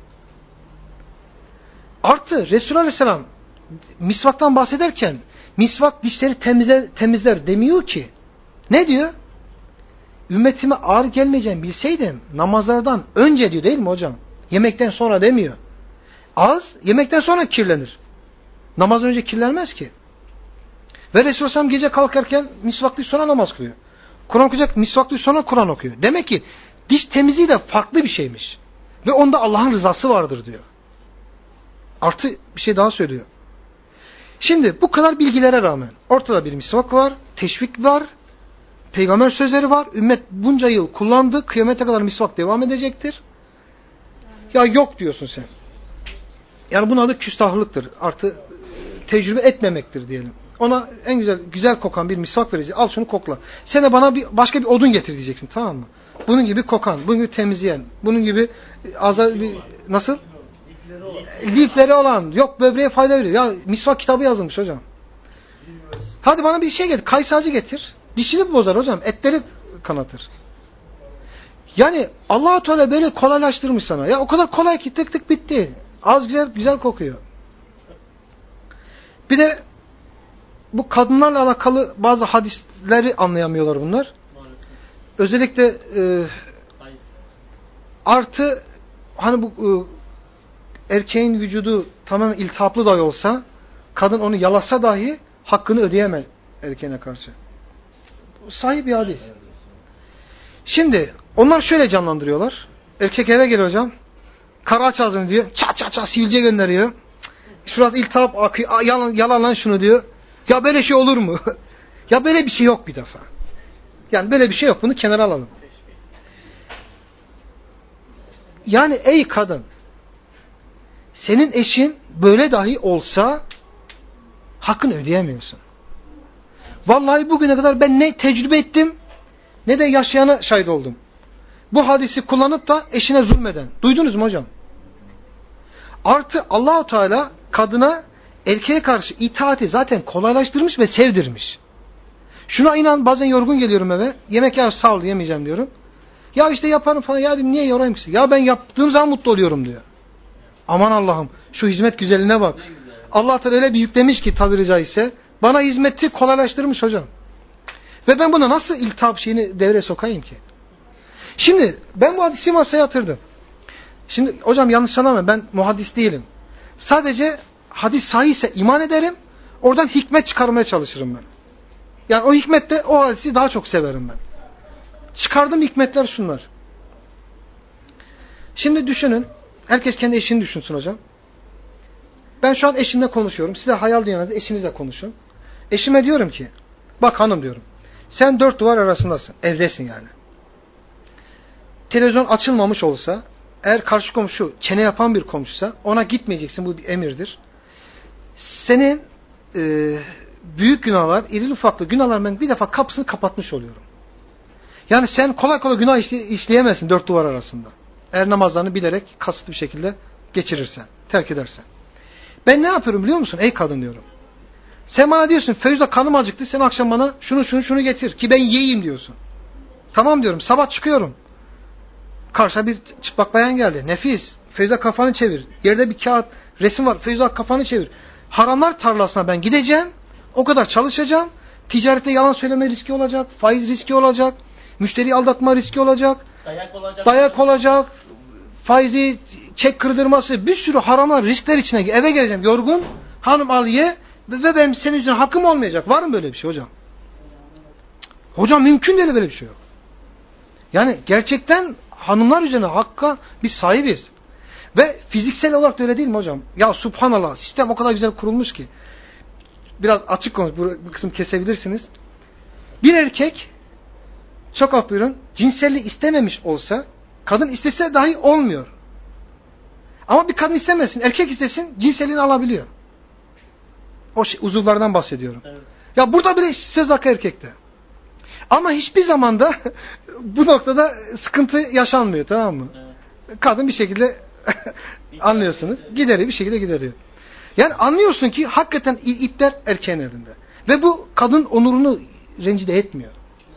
Artı Resulullah Aleyhisselam misvaktan bahsederken misvak dişleri temizler, temizler demiyor ki. Ne diyor? Ümmetime ağır gelmeyeceğini bilseydim namazlardan önce diyor, değil mi hocam? Yemekten sonra demiyor. Ağız yemekten sonra kirlenir. Namazdan önce kirlenmez ki. Ve Resulullah Aleyhisselam gece kalkarken misvaklayıp sonra namaz kılıyor. Kur'an okuyacak, misvaklayıp sonra Kur'an okuyor. Demek ki diş temizliği de farklı bir şeymiş. Ve onda Allah'ın rızası vardır diyor. Artı bir şey daha söylüyor. Şimdi bu kadar bilgilere rağmen ortada bir misvak var, teşvik var, peygamber sözleri var. Ümmet bunca yıl kullandı. Kıyamete kadar misvak devam edecektir. Ya yok diyorsun sen. Yani bunun adı küstahlıktır. Artı tecrübe etmemektir diyelim. Ona en güzel güzel kokan bir misvak verecek. Al şunu kokla. Sen de bana bir başka bir odun getir diyeceksin, tamam mı? Bunun gibi kokan, bunun gibi temizleyen, bunun gibi azal bir nasıl? Lifleri olan, yok böbreğe fayda veriyor. Ya misvak kitabı yazılmış hocam. Hadi bana bir şey getir. Kayısı ağacı getir. Dişini bozar hocam. Etleri kanatır. Yani Allah-u Teala böyle kolaylaştırmış sana. Ya o kadar kolay ki tık tık bitti. Az güzel güzel kokuyor. Bir de bu kadınlarla alakalı bazı hadisleri anlayamıyorlar bunlar. Özellikle e, artı hani bu e, erkeğin vücudu tamamen iltihaplı dahi olsa kadın onu yalasa dahi hakkını ödeyemez erkeğine karşı. Sahih bir hadis. Şimdi onlar şöyle canlandırıyorlar. Erkek eve geliyor hocam. Karı aç ağzını diyor. Çat çat çat sivilce gönderiyor. Şurada iltihap akıyor. Yalan, yalan lan şunu diyor. Ya böyle şey olur mu? Ya böyle bir şey yok bir defa. Yani böyle bir şey yok. Bunu kenara alalım. Yani ey kadın, senin eşin böyle dahi olsa hakkını ödeyemiyorsun. Vallahi bugüne kadar ben ne tecrübe ettim ne de yaşayana şahit oldum. Bu hadisi kullanıp da eşine zulmeden. Duydunuz mu hocam? Artı Allah-u Teala kadına erkeğe karşı itaati zaten kolaylaştırmış ve sevdirmiş. Şuna inan, bazen yorgun geliyorum eve. Yemek ya sağ ol yemeyeceğim diyorum. Ya işte yaparım falan. Ya diyorum, niye yorayım ki? Ya ben yaptığım zaman mutlu oluyorum diyor. Aman Allah'ım şu hizmet güzelliğine bak. Allah Teala öyle bir yüklemiş ki tabiri caizse. Bana hizmeti kolaylaştırmış hocam. Ve ben buna nasıl iltihap şeyini devreye sokayım ki? Şimdi ben bu hadisi masaya yatırdım. Şimdi hocam yanlış anlamayın, ben muhaddis değilim. Sadece hadis sahihse iman ederim. Oradan hikmet çıkarmaya çalışırım ben. Yani o hikmette o hadisi daha çok severim ben. Çıkardığım hikmetler şunlar. Şimdi düşünün. Herkes kendi eşini düşünsün hocam. Ben şu an eşimle konuşuyorum. Siz de hayal dünyanızda eşinizle konuşun. Eşime diyorum ki, bak hanım diyorum. Sen dört duvar arasındasın. Evdesin yani. Televizyon açılmamış olsa, eğer karşı komşu çene yapan bir komşuysa ona gitmeyeceksin. Bu bir emirdir. Senin e, büyük günahlar, irili ufaklı günahlar, ben bir defa kapısını kapatmış oluyorum. Yani sen kolay kolay günah işle, işleyemezsin dört duvar arasında. Eğer namazlarını bilerek kasıtlı bir şekilde geçirirsen, terk edersen. Ben ne yapıyorum biliyor musun? Ey kadın diyorum. Sen bana diyorsun Feyza karnım acıktı, sen akşam bana şunu şunu şunu getir ki ben yiyeyim diyorsun. Tamam diyorum, sabah çıkıyorum. Karşıya bir çıplak bayan geldi. Nefis. Feyza kafanı çevir. Yerde bir kağıt resim var. Feyza kafanı çevir. Haramlar tarlasına ben gideceğim. O kadar çalışacağım. Ticarette yalan söyleme riski olacak. Faiz riski olacak. Müşteriyi aldatma riski olacak. Dayak olacak. Dayak olacak. Faizi, çek kırdırması, bir sürü haramlar, riskler içine eve geleceğim yorgun. Hanım al ye ve benim senin yüzünden hakkım olmayacak. Var mı böyle bir şey hocam? Hocam mümkün değil böyle bir şey yok. Yani gerçekten hanımlar üzerine hakka biz sahibiz. Ve fiziksel olarak da öyle değil mi hocam? Ya subhanallah, sistem o kadar güzel kurulmuş ki. Biraz açık konuş, bu kısım kesebilirsiniz. Bir erkek, çok af buyurun, cinselliği istememiş olsa, kadın istese dahi olmuyor. Ama bir kadın istemesin, erkek istesin, cinselliğini alabiliyor. O şey, uzuvlardan bahsediyorum. Evet. Ya burada bile söz hakkı erkekte. Ama hiçbir zamanda bu noktada sıkıntı yaşanmıyor, tamam mı? Evet. Kadın bir şekilde anlıyorsunuz, gideriyor, bir şekilde gideriyor. Yani anlıyorsun ki hakikaten ipler erkeğin elinde. Ve bu kadın onurunu rencide etmiyor.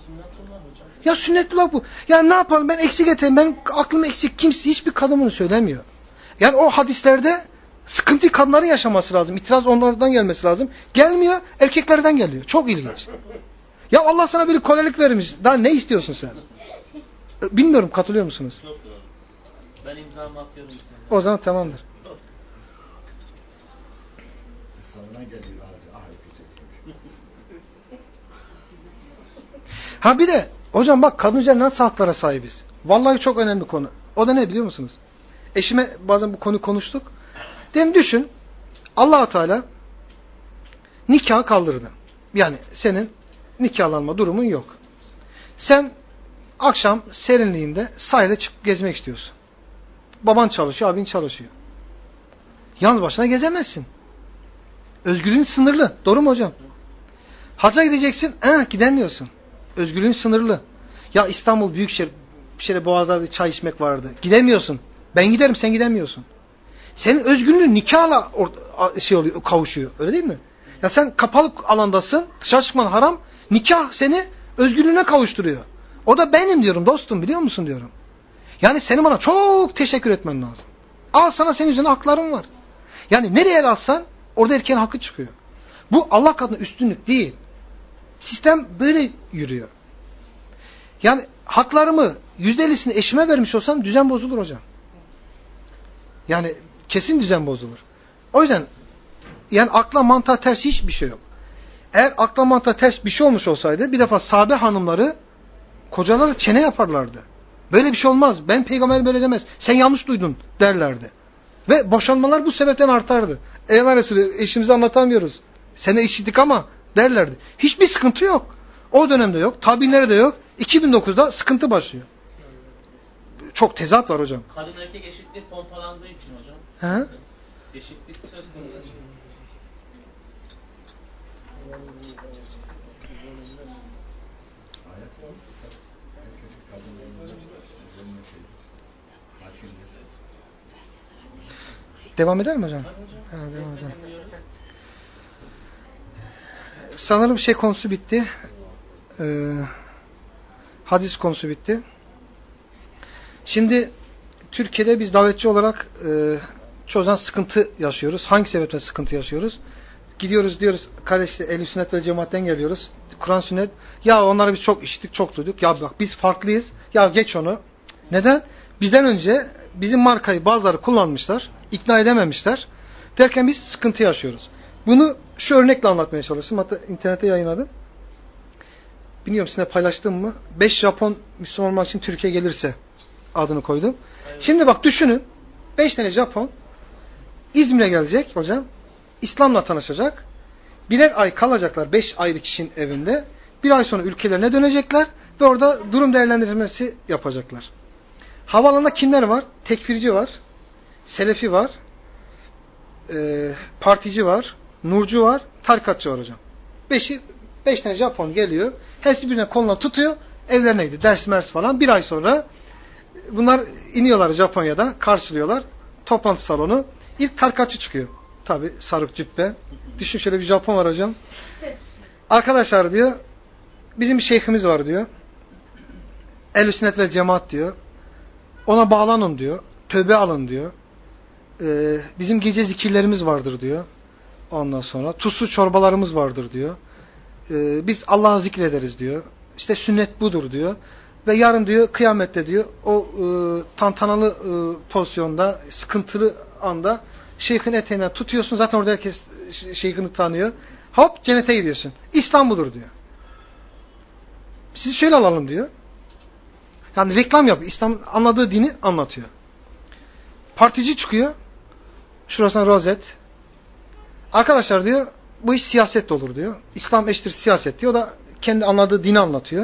Ya sünnetullah bu. Ya ne yapalım, ben eksik eteyim, ben aklım eksik, kimse hiçbir kadın bunu söylemiyor. Yani o hadislerde sıkıntı kadınların yaşaması lazım. İtiraz onlardan gelmesi lazım. Gelmiyor, erkeklerden geliyor. Çok ilginç. Ya Allah sana bir kolaylık vermiş. Daha ne istiyorsun sen? Bilmiyorum, katılıyor musunuz? Yok. Ben imzamı atıyorum. O zaman tamamdır. Ha bir de hocam bak, kadın üzerine nasıl haklara sahibiz? Vallahi çok önemli konu. O da ne biliyor musunuz? Eşime bazen bu konuyu konuştuk. Dedim düşün, Allah-u Teala nikahı kaldırdı. Yani senin nikahlanma durumun yok. Sen akşam serinliğinde sahile çıkıp gezmek istiyorsun. Baban çalışıyor, abin çalışıyor. Yalnız başına gezemezsin. Özgürlüğün sınırlı. Doğru mu hocam? Hacca gideceksin, eh, gidemiyorsun. Özgürlüğün sınırlı. Ya İstanbul Büyükşehir, bir şöyle Boğaz'da bir çay içmek vardı. Gidemiyorsun. Ben giderim, sen gidemiyorsun. Senin özgürlüğün nikahla şey oluyor, kavuşuyor. Öyle değil mi? Ya sen kapalı alandasın, dışarı çıkman haram. Nikah seni özgürlüğüne kavuşturuyor. O da benim diyorum dostum, biliyor musun diyorum. Yani senin bana çok teşekkür etmen lazım. Al sana, senin üzerine hakların var. Yani nereye el atsan orada erkeğin hakkı çıkıyor. Bu Allah katında üstünlük değil. Sistem böyle yürüyor. Yani haklarımı yüzde ellisini eşime vermiş olsam düzen bozulur hocam. Yani kesin düzen bozulur. O yüzden yani akla mantığa ters hiçbir şey yok. Eğer akla mantığa ters bir şey olmuş olsaydı bir defa sahabe hanımları kocaları çene yaparlardı. Böyle bir şey olmaz. Ben peygamber böyle demez. Sen yanlış duydun derlerdi. Ve boşanmalar bu sebepten artardı. Eyvallah Resulü, eşimize anlatamıyoruz. Seni eşittik ama derlerdi. Hiçbir sıkıntı yok. O dönemde yok. Tabiinlere de yok. iki bin dokuzda sıkıntı başlıyor. Çok tezat var hocam. Kadın erkek eşitliği pompalandığı için hocam. He? Eşitlik söz konusu. Devam eder mi hocam? Ha, devam eder. Sanırım şey konusu bitti. Ee, hadis konusu bitti. Şimdi Türkiye'de biz davetçi olarak e, çoğu zaman sıkıntı yaşıyoruz. Hangi sebeple sıkıntı yaşıyoruz? Gidiyoruz diyoruz, kardeşler Ehl-i Sünnet ve Cemaat'ten geliyoruz. Kur'an sünnet. Ya onları biz çok işittik, çok duyduk. Ya bak biz farklıyız. Ya geç onu. Neden? Bizden önce bizim markayı bazıları kullanmışlar. İkna edememişler. Derken biz sıkıntı yaşıyoruz. Bunu şu örnekle anlatmaya çalıştım. Hatta internette yayınladım. Bilmiyorum sizinle paylaştım mı? beş Japon Müslüman olmak için Türkiye'ye gelirse adını koydum. Şimdi bak düşünün. beş tane Japon İzmir'e gelecek hocam. İslam'la tanışacak. Birer ay kalacaklar beş ayrı kişinin evinde. Bir ay sonra ülkelerine dönecekler ve orada durum değerlendirmesi yapacaklar. Havaalanında kimler var? Tekfirci var. Selefi var. E, partici var. Nurcu var. Tarikatçı var hocam. Beşi, beş tane Japon geliyor. Hepsi birine koluna tutuyor. Evlerine gidiyor. Ders mers falan. Bir ay sonra bunlar iniyorlar Japonya'da. Karşılıyorlar. Toplantı salonu. İlk tarikatçı çıkıyor. Tabi sarık cübbe. Düşün şöyle bir Japon var hocam. Arkadaşlar diyor, bizim bir şeyhimiz var diyor. Ehl-i sünnet vel cemaat diyor. Ona bağlanın diyor. Tövbe alın diyor. Ee, bizim gece zikirlerimiz vardır diyor. Ondan sonra tuzlu çorbalarımız vardır diyor. Ee, biz Allah'ı zikrederiz diyor. İşte sünnet budur diyor. Ve yarın diyor kıyamette diyor o e, tantanalı e, pozisyonda, sıkıntılı anda şeyhin eteğine tutuyorsun. Zaten orada herkes şeyhini tanıyor. Hop cennete gidiyorsun. İslam budur diyor. Sizi şöyle alalım diyor. Yani reklam yapıyor. İslam'ın anladığı dini anlatıyor. Partici çıkıyor. Şurasına rozet. Arkadaşlar diyor bu iş siyaset olur diyor. İslam eşittir siyaset diyor. O da kendi anladığı dini anlatıyor.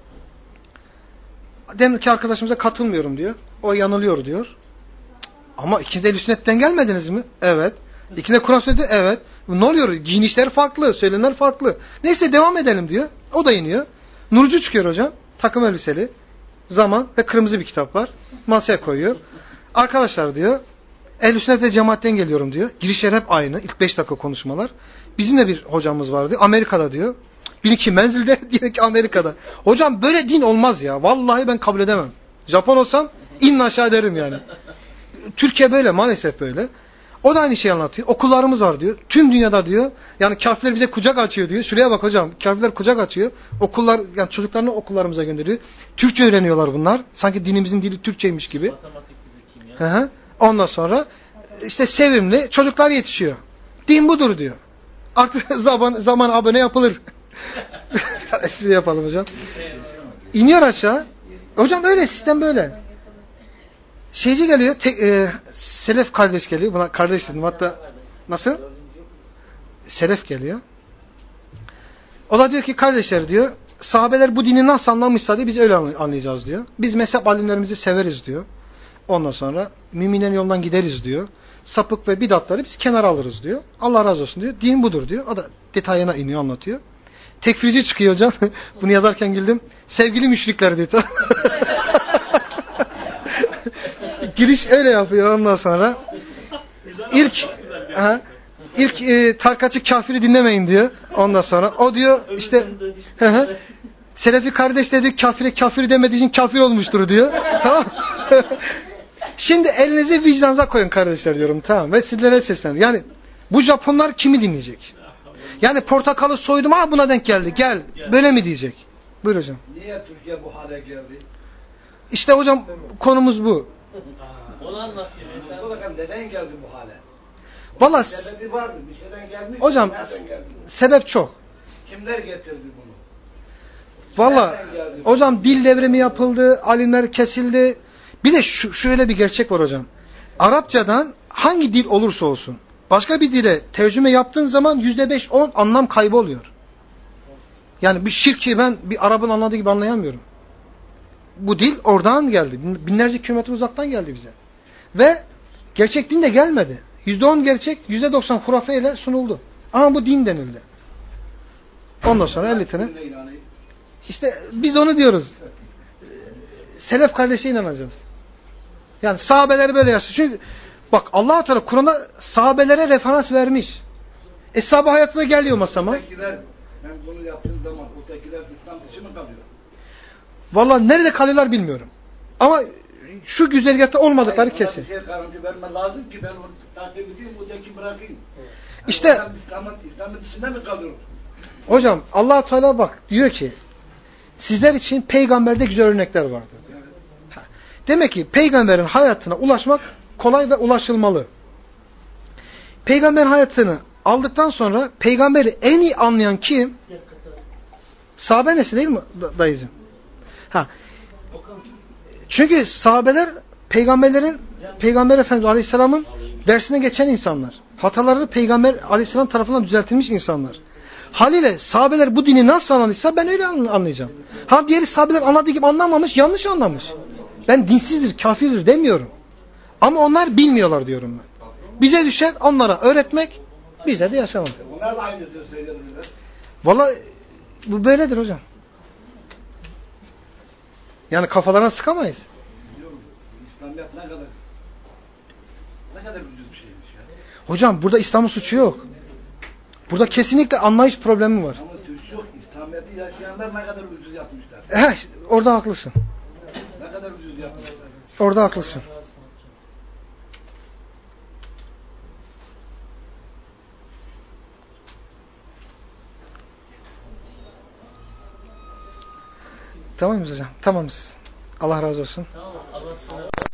Demek ki arkadaşımıza katılmıyorum diyor. O yanılıyor diyor. Ama ikiniz de Ehl-i Sünnet'ten gelmediniz mi? Evet. İkiniz de Kur'an söyledi. Evet. Ne oluyor? Giyinişler farklı. Söylenenler farklı. Neyse devam edelim diyor. O da iniyor. Nurcu çıkıyor hocam. Takım elbiseli. Zaman ve kırmızı bir kitap var. Masaya koyuyor. Arkadaşlar diyor. Ehl-i Sünnet ve Cemaat'ten geliyorum diyor. Girişler hep aynı. İlk beş dakika konuşmalar. Bizim de bir hocamız vardı. Amerika'da diyor. bin iki menzilde diyor ki Amerika'da. Hocam böyle din olmaz ya. Vallahi ben kabul edemem. Japon olsam inin aşağı derim yani. Türkiye böyle. Maalesef böyle. O da aynı şeyi anlatıyor. Okullarımız var diyor. Tüm dünyada diyor. Yani kafirler bize kucak açıyor diyor. Şuraya bak hocam. Kafirler kucak açıyor. Okullar, yani çocuklarını okullarımıza gönderiyor. Türkçe öğreniyorlar bunlar. Sanki dinimizin dili Türkçeymiş gibi. Hı hı. Ondan sonra işte sevimli çocuklar yetişiyor. Din budur diyor. Artık zaman, zaman abone yapılır. Espri yapalım hocam. İniyor aşağı. Hocam öyle, sistem böyle. Şeyci geliyor, te, e, Selef kardeş geliyor. Buna kardeş dedim hatta. Nasıl? Selef geliyor. O da diyor ki kardeşler diyor, sahabeler bu dini nasıl anlamışsa diye biz öyle anlayacağız diyor. Biz mezhep alimlerimizi severiz diyor. Ondan sonra müminlerin yolundan gideriz diyor. Sapık ve bidatları biz kenara alırız diyor. Allah razı olsun diyor. Din budur diyor. O da detayına iniyor, anlatıyor. Tekfirci çıkıyor hocam. Bunu yazarken güldüm. Sevgili müşrikler diyor. Giriş öyle yapıyor ondan sonra. İlk ha, ilk e, tarikatçı kafiri dinlemeyin diyor. Ondan sonra o diyor işte hı hı, Selefi kardeş de diyor kafire kafir demediği için kafir olmuştur diyor. Tamam. Şimdi elinizi vicdanınıza koyun kardeşler diyorum. Tamam. Ve sizlere sesleniyorum. Yani bu Japonlar kimi dinleyecek? Yani portakalı soydum ha buna denk geldi. Gel. Böyle mi diyecek? Buyur hocam. Niye Türkiye bu hale geldi? İşte hocam konumuz bu. Onu anlatıyor. Bu bakalım neden geldi bu hale? Vallahi Sebebi vardı. Bir şeyden gelmiş. hocam geldi? sebep çok. Kimler getirdi bunu? Vallahi hocam dil devrimi yapıldı. Alimler kesildi. Bir de şu, şöyle bir gerçek var hocam. Arapçadan hangi dil olursa olsun başka bir dile tercüme yaptığın zaman yüzde beş on anlam kayboluyor. Yani bir şirki ben bir Arap'ın anladığı gibi anlayamıyorum. Bu dil oradan geldi. Binlerce kilometre uzaktan geldi bize. Ve gerçek din de gelmedi. yüzde on gerçek, yüzde doksan hurafe ile sunuldu. Ama bu din denildi. Ondan sonra elli tane. İşte biz onu diyoruz. Selef kardeşe inanacağız. Yani sahabeleri böyle yaşıyor. Çünkü bak Allah-u Teala Kur'an'da sahabelere referans vermiş. E sahabe hayatına geliyor masama. Ötekiler, ben bunu yaptığım zaman ötekiler İslam dışı mı kalıyor? Vallahi nerede kalıyorlar bilmiyorum. Ama şu güzergahta olmadıkları Hayır, kesin. Bir şey garanti verme lazım ki ben onu takip edeyim, öteki bırakayım. İşte Yani İslam'ın İslam'ın dışında mı kalıyoruz? hocam Allah-u Teala bak diyor ki sizler için peygamberde güzel örnekler vardır. Diyor. Demek ki peygamberin hayatına ulaşmak kolay ve ulaşılmalı. Peygamberin hayatını aldıktan sonra peygamberi en iyi anlayan kim? Sahabe nesli değil mi dayıcığım? Ha. Çünkü sahabeler peygamberlerin Peygamber Efendimiz Aleyhisselam'ın dersine geçen insanlar. Hataları Peygamber Aleyhisselam tarafından düzeltilmiş insanlar. Haliyle sahabeler bu dini nasıl anladıysa ben öyle anlayacağım. Ha diğeri sahabeler anladığı gibi anlamamış, yanlış anlamış. Ben dinsizdir, kafirdir demiyorum. Ama onlar bilmiyorlar diyorum ben. Bize düşer onlara öğretmek, bize de yaşamak. Onlar da aynısını söyleyebilirler. Vallahi bu böyledir hocam. Yani kafalarına sıkamayız. Biliyorum. İslamiyet ne kadar ne kadar ucuz bir şeymiş ya. Hocam burada İslam'ın suçu yok. Burada kesinlikle anlayış problemi var. Ama suç yok. İslamiyet'i yaşayanlar ne kadar ucuz yapmışlar. He, orada haklısın. Ne kadar ucuz yapmışlar. Orada haklısın. Tamam mı hocam? Tamamız. Allah razı olsun. Tamam, Allah sana